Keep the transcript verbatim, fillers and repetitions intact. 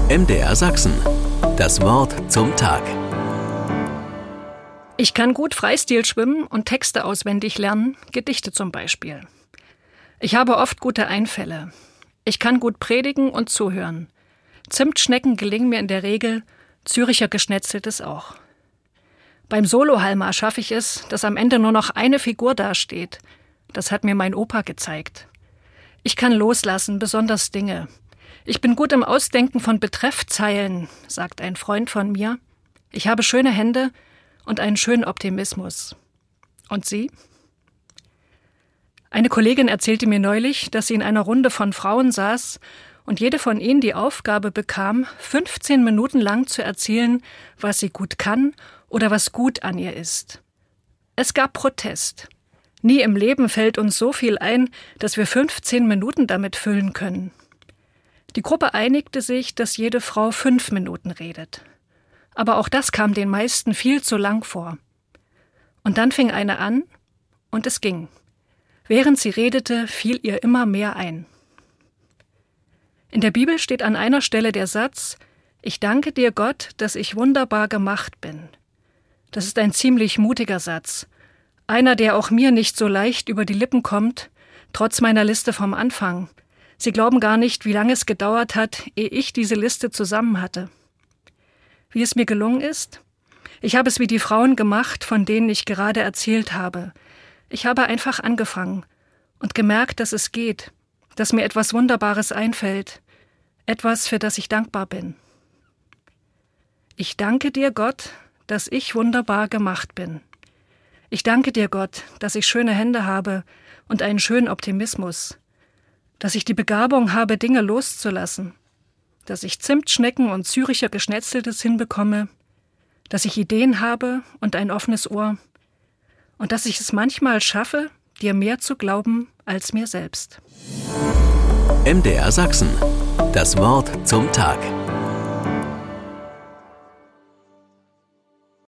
M D R Sachsen. Das Wort zum Tag. Ich kann gut Freistil schwimmen und Texte auswendig lernen, Gedichte zum Beispiel. Ich habe oft gute Einfälle. Ich kann gut predigen und zuhören. Zimtschnecken gelingen mir in der Regel, Züricher Geschnetzeltes auch. Beim Solohalma schaffe ich es, dass am Ende nur noch eine Figur dasteht. Das hat mir mein Opa gezeigt. Ich kann loslassen, besonders Dinge. Ich bin gut im Ausdenken von Betreffzeilen, sagt ein Freund von mir. Ich habe schöne Hände und einen schönen Optimismus. Und Sie? Eine Kollegin erzählte mir neulich, dass sie in einer Runde von Frauen saß und jede von ihnen die Aufgabe bekam, fünfzehn Minuten lang zu erzählen, was sie gut kann oder was gut an ihr ist. Es gab Protest. Nie im Leben fällt uns so viel ein, dass wir fünfzehn Minuten damit füllen können. Die Gruppe einigte sich, dass jede Frau fünf Minuten redet. Aber auch das kam den meisten viel zu lang vor. Und dann fing eine an und es ging. Während sie redete, fiel ihr immer mehr ein. In der Bibel steht an einer Stelle der Satz: Ich danke dir, Gott, dass ich wunderbar gemacht bin. Das ist ein ziemlich mutiger Satz. Einer, der auch mir nicht so leicht über die Lippen kommt, trotz meiner Liste vom Anfang. Sie glauben gar nicht, wie lange es gedauert hat, ehe ich diese Liste zusammen hatte. Wie es mir gelungen ist? Ich habe es wie die Frauen gemacht, von denen ich gerade erzählt habe. Ich habe einfach angefangen und gemerkt, dass es geht, dass mir etwas Wunderbares einfällt, etwas, für das ich dankbar bin. Ich danke dir, Gott, dass ich wunderbar gemacht bin. Ich danke dir, Gott, dass ich schöne Hände habe und einen schönen Optimismus, dass ich die Begabung habe, Dinge loszulassen, dass ich Zimtschnecken und Züricher Geschnetzeltes hinbekomme, dass ich Ideen habe und ein offenes Ohr und dass ich es manchmal schaffe, dir mehr zu glauben als mir selbst. M D R Sachsen. Das Wort zum Tag.